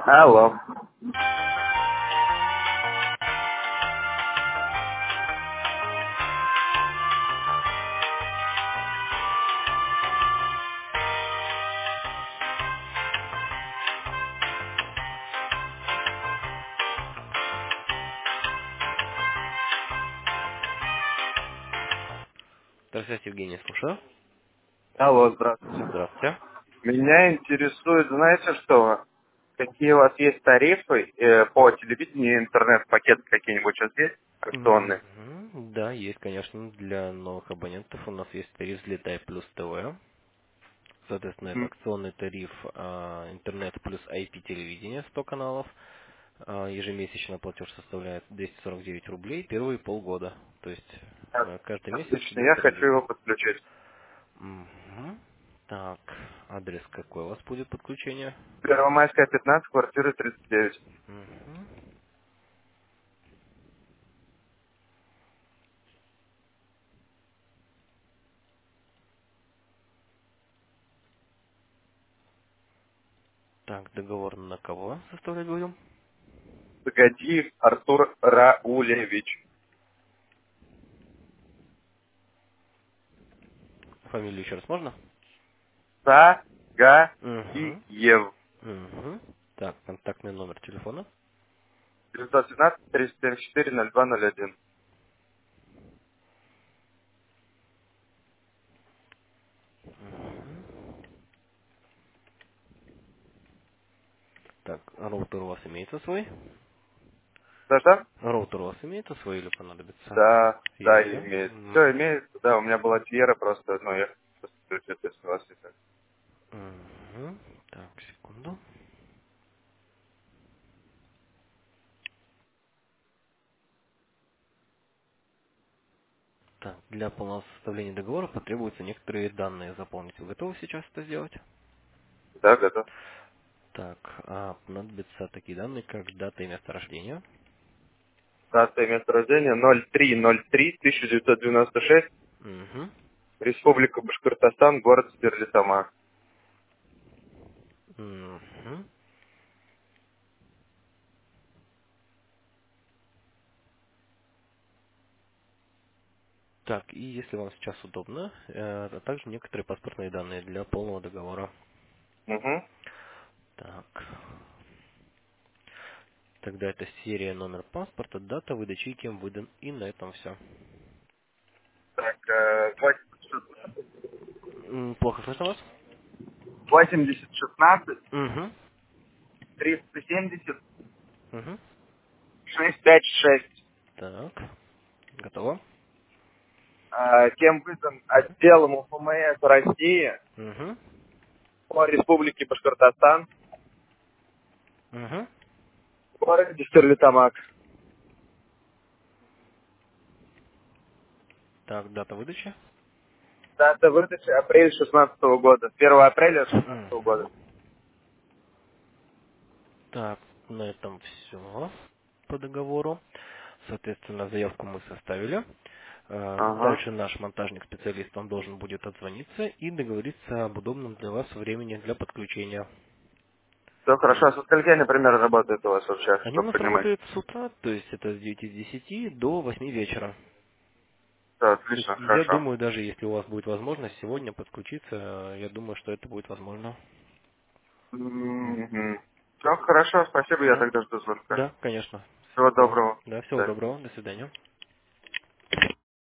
Алло. Здравствуйте, Евгений, слушаю. Алло, здравствуйте. Здравствуйте. Меня интересует, знаете что? Какие у вас есть тарифы по телевидению и интернет-пакеты какие-нибудь сейчас есть? Акционные? Да, есть, конечно, для новых абонентов. У нас есть тариф «Взлетай плюс ТВ». Соответственно, это М. акционный тариф интернет плюс IP-телевидение 100 каналов. Ежемесячно платеж составляет 249 рублей первые полгода. То есть каждый месяц Отлично, идет я хочу его периодически. подключить. Мгм. Так, адрес какой у вас будет подключение? Первомайская, 15, квартира 39. Мгм. Так, договор на кого составлять будем? Погоди, Артур Раулевич. Фамилию еще раз можно? Угу. Сагадиев. Угу. Так, контактный номер телефона. 917 374 0201. Так, роутер у вас имеется свой? Да-да? Роутер у вас имеется свой или понадобится? Да, да, Есть, да? имеет. Все Угу. имеет. Да, у меня была Тьера просто, но я подключу, если у вас есть. Угу. Так, секунду. Так, для полного составления договора потребуются некоторые данные заполнить. Вы готовы сейчас это сделать? Да, готов. Так, понадобятся такие данные, как дата и место рождения. Дата и место рождения 03.03.1996, Угу. Республика Башкортостан, город Стерлитамак. Угу. Так, и если вам сейчас удобно, а также некоторые паспортные данные для полного договора. Угу. Так, тогда это серия, номер паспорта, дата выдачи и кем выдан, и на этом все. Так, Плохо слышно вас? 8016 Угу, 370 угу. 656. Так, готово? Кем выдан отделом УФМС России Угу, по Республике Башкортостан, угу. в городе Стерлитамак. Так, дата выдачи. Дата выдачи апрель 16 года. 1 апреля 16 Угу. года. Так, на этом все по договору. Соответственно, заявку мы составили. Ага. Дальше наш монтажник-специалист, он должен будет отзвониться и договориться об удобном для вас времени для подключения. Все То хорошо. А есть со скольки они примерно работают у вас вообще, они у чтобы нас понимать? работают с утра, то есть это с 9:10 до 8 вечера. Все, То есть отлично, я хорошо. думаю, даже если у вас будет возможность сегодня подключиться, я думаю, что это будет возможно. Все хорошо, спасибо, я Да, тогда жду звонка. да, конечно. Всего Да, доброго. да, До всего свидания. доброго, до свидания.